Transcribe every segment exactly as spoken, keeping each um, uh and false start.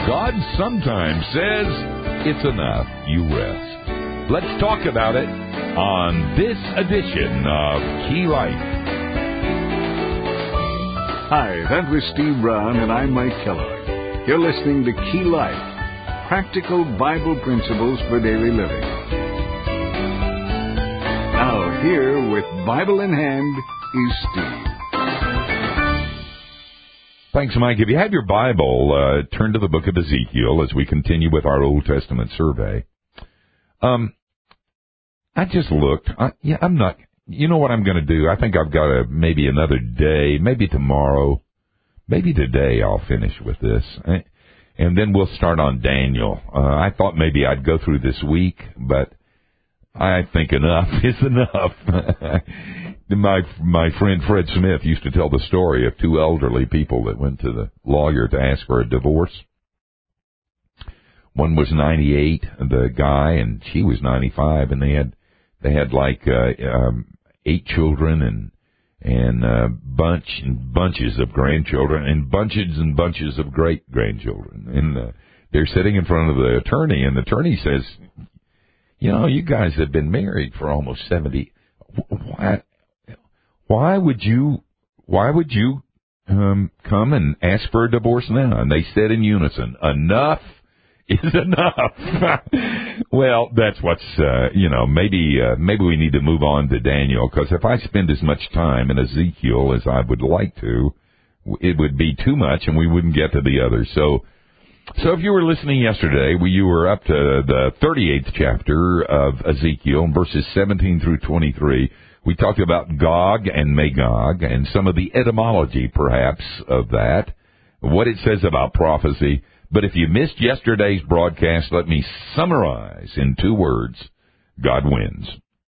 God sometimes says, it's enough, you rest. Let's talk about it on this edition of Key Life. Hi, that was Steve Brown, and I'm Mike Kellogg. You're listening to Key Life, practical Bible principles for daily living. Now, here with Bible in hand is Steve. Thanks, Mike. If you have your Bible, uh, turn to the book of Ezekiel as we continue with our Old Testament survey. Um, I just looked. I, yeah, I'm not. You know what I'm going to do? I think I've got a, maybe another day, maybe tomorrow, maybe today I'll finish with this. I, and then we'll start on Daniel. Uh, I thought maybe I'd go through this week, but I think enough is enough. My my friend Fred Smith used to tell the story of two elderly people that went to the lawyer to ask for a divorce. One was ninety-eight, the guy, and she was ninety-five, and they had they had like uh, um, eight children and and uh, bunch and bunches of grandchildren and bunches and bunches of great grandchildren. And uh, they're sitting in front of the attorney, and the attorney says, "You know, you guys have been married for almost seventy. Why?" Why would you, why would you, um, come and ask for a divorce now? And they said in unison, enough is enough. Well, that's what's, uh, you know, maybe, uh, maybe we need to move on to Daniel, because if I spend as much time in Ezekiel as I would like to, it would be too much and we wouldn't get to the others. So, so if you were listening yesterday, well, you were up to the thirty-eighth chapter of Ezekiel, verses seventeen through twenty-three. We talked about Gog and Magog and some of the etymology, perhaps, of that, what it says about prophecy. But if you missed yesterday's broadcast, let me summarize in two words: God wins.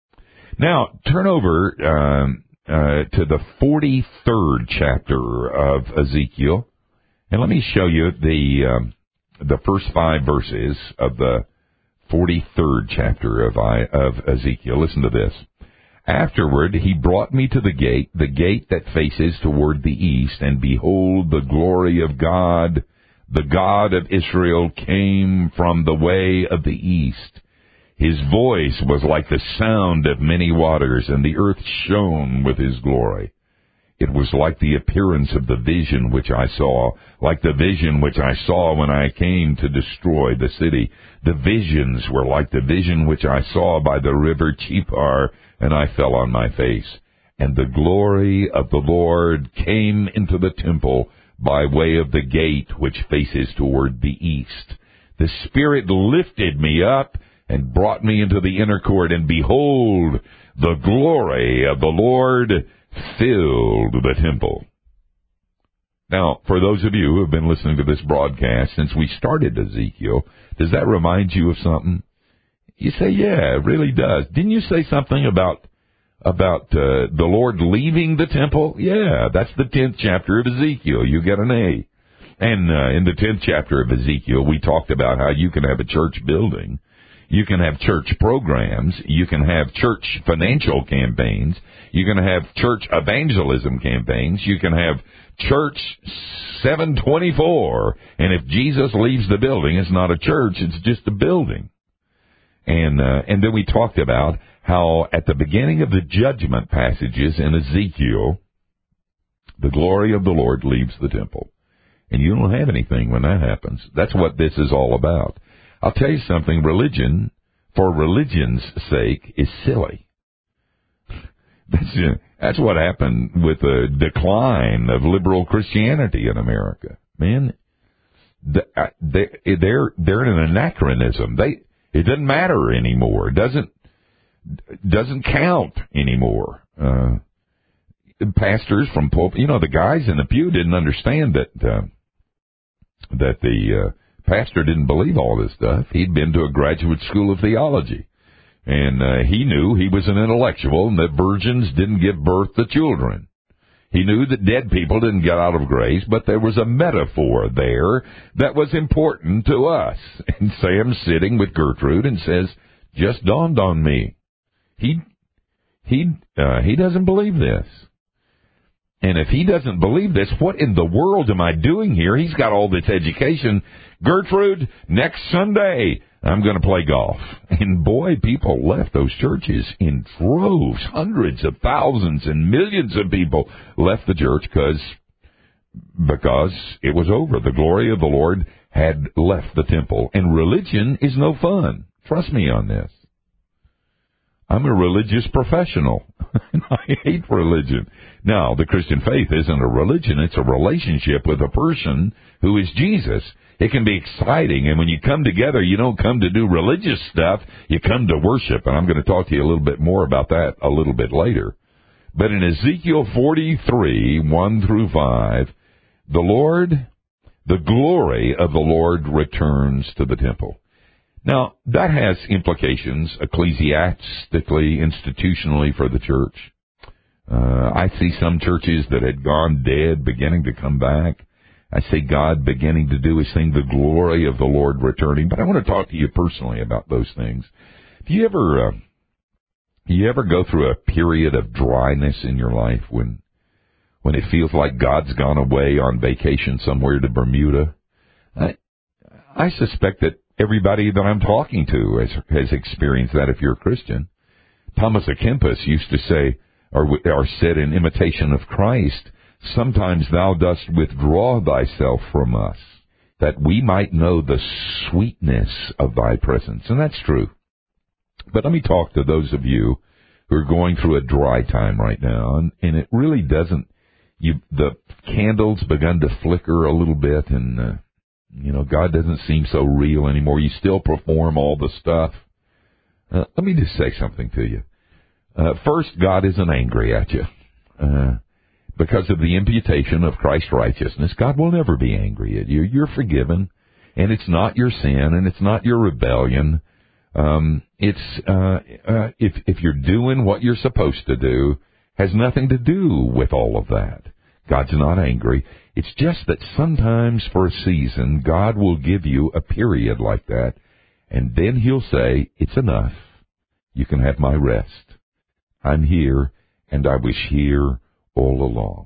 Now, turn over um, uh, to the forty-third chapter of Ezekiel, and let me show you the um, the first five verses of the forty-third chapter of, I, of Ezekiel. Listen to this. Afterward, he brought me to the gate, the gate that faces toward the east, and behold, the glory of God, the God of Israel, came from the way of the east. His voice was like the sound of many waters, and the earth shone with his glory. It was like the appearance of the vision which I saw, like the vision which I saw when I came to destroy the city. The visions were like the vision which I saw by the river Chebar, and I fell on my face. And the glory of the Lord came into the temple by way of the gate which faces toward the east. The Spirit lifted me up and brought me into the inner court, and behold, the glory of the Lord filled the temple. Now, for those of you who have been listening to this broadcast since we started Ezekiel, does that remind you of something? You say, yeah, it really does. Didn't you say something about about uh, the Lord leaving the temple? Yeah, that's the tenth chapter of Ezekiel. You get an A. And uh, in the tenth chapter of Ezekiel, we talked about how you can have a church building. You can have church programs. You can have church financial campaigns. You can have church evangelism campaigns. You can have church seven twenty-four. And if Jesus leaves the building, it's not a church, it's just a building. And uh, and then we talked about how at the beginning of the judgment passages in Ezekiel, the glory of the Lord leaves the temple. And you don't have anything when that happens. That's what this is all about. I'll tell you something, religion, for religion's sake, is silly. That's, uh, that's what happened with the decline of liberal Christianity in America. Man, the, uh, they, they're, they're in an anachronism. They, it doesn't matter anymore. It doesn't, doesn't count anymore. Uh, pastors from pulpit, you know, the guys in the pew didn't understand that, uh, that the, uh, pastor didn't believe all this stuff. He'd been to a graduate school of theology. And uh, he knew he was an intellectual and that virgins didn't give birth to children. He knew that dead people didn't get out of grace, but there was a metaphor there that was important to us. And Sam's sitting with Gertrude and says, just dawned on me. He he uh, he doesn't believe this. And if he doesn't believe this, what in the world am I doing here? He's got all this education. Gertrude, next Sunday, I'm going to play golf. And boy, people left those churches in droves. Hundreds of thousands and millions of people left the church because because it was over. The glory of the Lord had left the temple. And religion is no fun. Trust me on this. I'm a religious professional. I hate religion. Now, the Christian faith isn't a religion. It's a relationship with a person who is Jesus. It can be exciting, and when you come together, you don't come to do religious stuff. You come to worship, and I'm going to talk to you a little bit more about that a little bit later. But in Ezekiel forty-three, one through five, the Lord, the glory of the Lord returns to the temple. Now, that has implications ecclesiastically, institutionally for the church. Uh, I see some churches that had gone dead beginning to come back. I see God beginning to do his thing, the glory of the Lord returning. But I want to talk to you personally about those things. Do you ever, uh, you ever go through a period of dryness in your life when, when it feels like God's gone away on vacation somewhere to Bermuda? I, I suspect that everybody that I'm talking to has, has experienced that if you're a Christian. Thomas à Kempis used to say, or, or said in imitation of Christ, sometimes thou dost withdraw thyself from us, that we might know the sweetness of thy presence. And that's true. But let me talk to those of you who are going through a dry time right now, and, and it really doesn't, you, the candle's begun to flicker a little bit, and, uh, you know, God doesn't seem so real anymore. You still perform all the stuff. Uh, let me just say something to you. Uh, first, God isn't angry at you. Uh, because of the imputation of Christ's righteousness, God will never be angry at you. You're forgiven, and it's not your sin, and it's not your rebellion. Um, it's, uh, uh, if, if you're doing what you're supposed to do, has nothing to do with all of that. God's not angry. It's just that sometimes for a season, God will give you a period like that, and then he'll say, it's enough. You can have my rest. I'm here, and I was here all along.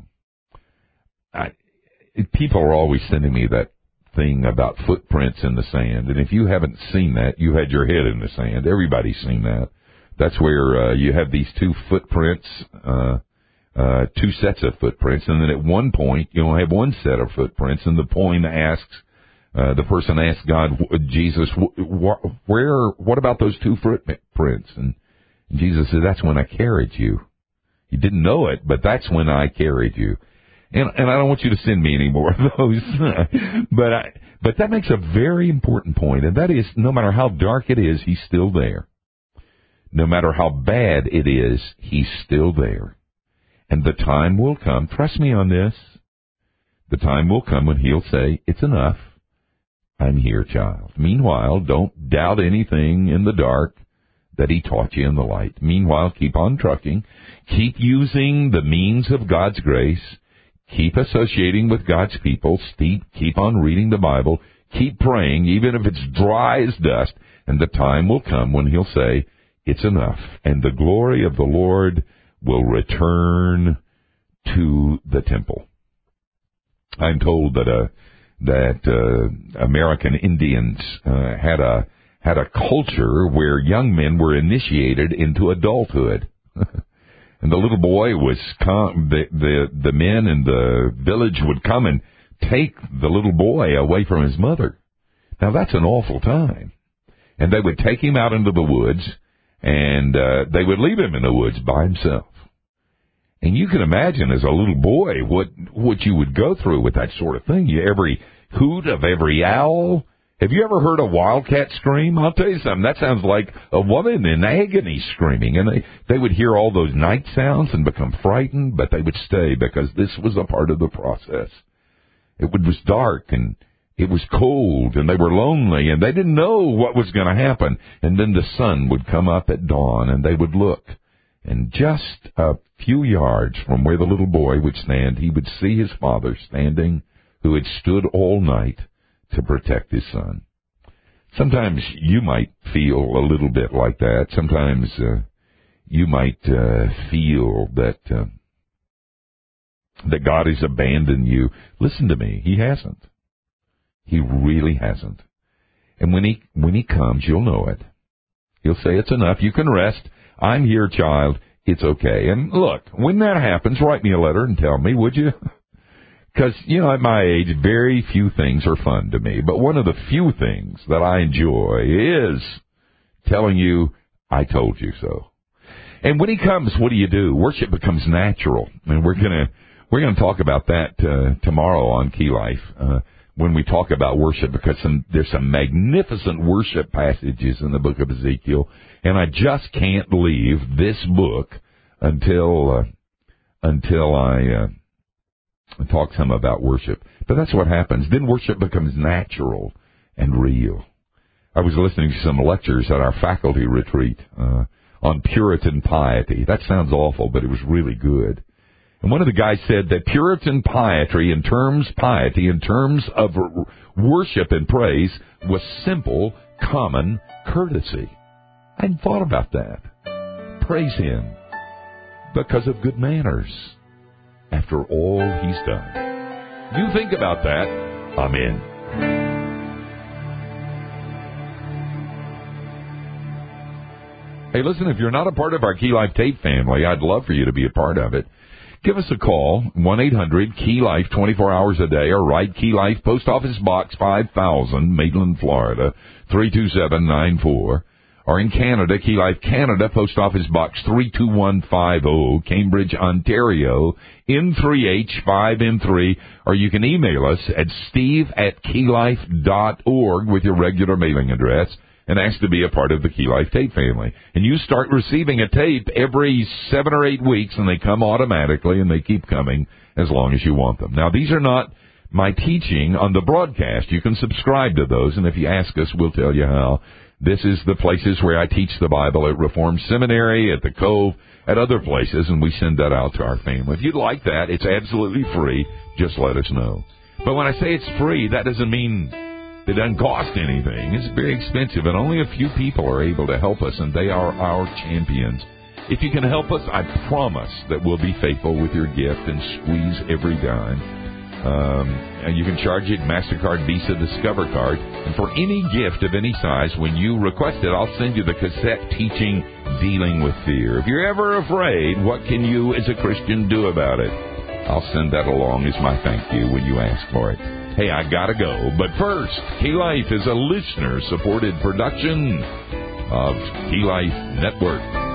I, people are always sending me that thing about footprints in the sand, and if you haven't seen that, you had your head in the sand. Everybody's seen that. That's where uh, you have these two footprints, uh, uh, two sets of footprints, and then at one point you only have one set of footprints, and the poem asks, uh, the person asks God, Jesus, wh- where, what about those two footprints? And Jesus said, that's when I carried you. You didn't know it, but that's when I carried you. And, and I don't want you to send me any more of those. but I, but that makes a very important point, and that is, no matter how dark it is, he's still there. No matter how bad it is, he's still there. And the time will come, trust me on this, the time will come when he'll say, it's enough. I'm here, child. Meanwhile, don't doubt anything in the dark that he taught you in the light. Meanwhile, keep on trucking. Keep using the means of God's grace. Keep associating with God's people. Keep, keep on reading the Bible. Keep praying, even if it's dry as dust. And the time will come when he'll say, it's enough. And the glory of the Lord will return to the temple. I'm told that uh, that uh, American Indians uh, had a had a culture where young men were initiated into adulthood. And the little boy was, com- the, the, the men in the village would come and take the little boy away from his mother. Now that's an awful time. And they would take him out into the woods, and uh, they would leave him in the woods by himself. And you can imagine as a little boy what, what you would go through with that sort of thing. You, every hoot of every owl. Have you ever heard a wildcat scream? I'll tell you something. That sounds like a woman in agony screaming. And they, they would hear all those night sounds and become frightened, but they would stay because this was a part of the process. It was dark and it was cold and they were lonely and they didn't know what was going to happen. And then the sun would come up at dawn and they would look. And just a few yards from where the little boy would stand, he would see his father standing, who had stood all night to protect his son. Sometimes you might feel a little bit like that. Sometimes uh, you might uh, feel that uh, that God has abandoned you. Listen to me. He hasn't. He really hasn't. And when he when he comes, you'll know it. He'll say, it's enough. You can rest. I'm here, child. It's okay. And look, when that happens, write me a letter and tell me, would you? Because, you know, at my age, very few things are fun to me. But one of the few things that I enjoy is telling you, I told you so. And when he comes, what do you do? Worship becomes natural. And we're going to we're gonna talk about that uh, tomorrow on Key Life uh, when we talk about worship, because some, there's some magnificent worship passages in the book of Ezekiel. And I just can't leave this book until uh, until I... Uh, and talk some about worship. But that's what happens. Then worship becomes natural and real. I was listening to some lectures at our faculty retreat uh, on Puritan piety. That sounds awful, but it was really good. And one of the guys said that Puritan piety in terms, piety in terms of worship and praise was simple, common courtesy. I hadn't thought about that. Praise Him because of good manners. After all He's done. You think about that. Amen. Hey, listen, if you're not a part of our Key Life tape family, I'd love for you to be a part of it. Give us a call, one eight hundred Key Life, twenty-four hours a day, or write Key Life, Post Office Box five thousand, Maitland, Florida, three two seven nine four. Or in Canada, Key Life Canada, Post Office Box three two one five zero, Cambridge, Ontario, N three H five M three. Or you can email us at steve at keylife dot org with your regular mailing address and ask to be a part of the Key Life tape family. And you start receiving a tape every seven or eight weeks, and they come automatically, and they keep coming as long as you want them. Now, these are not my teaching on the broadcast. You can subscribe to those, and if you ask us, we'll tell you how. This is the places where I teach the Bible at Reformed Seminary, at the Cove, at other places, and we send that out to our family. If you'd like that, it's absolutely free. Just let us know. But when I say it's free, that doesn't mean it doesn't cost anything. It's very expensive, and only a few people are able to help us, and they are our champions. If you can help us, I promise that we'll be faithful with your gift and squeeze every dime. Um, and you can charge it MasterCard, Visa, Discover Card. And for any gift of any size, when you request it, I'll send you the cassette teaching Dealing with Fear. If you're ever afraid, what can you as a Christian do about it? I'll send that along as my thank you when you ask for it. Hey, I gotta go. But first, Key Life is a listener-supported production of Key Life Network.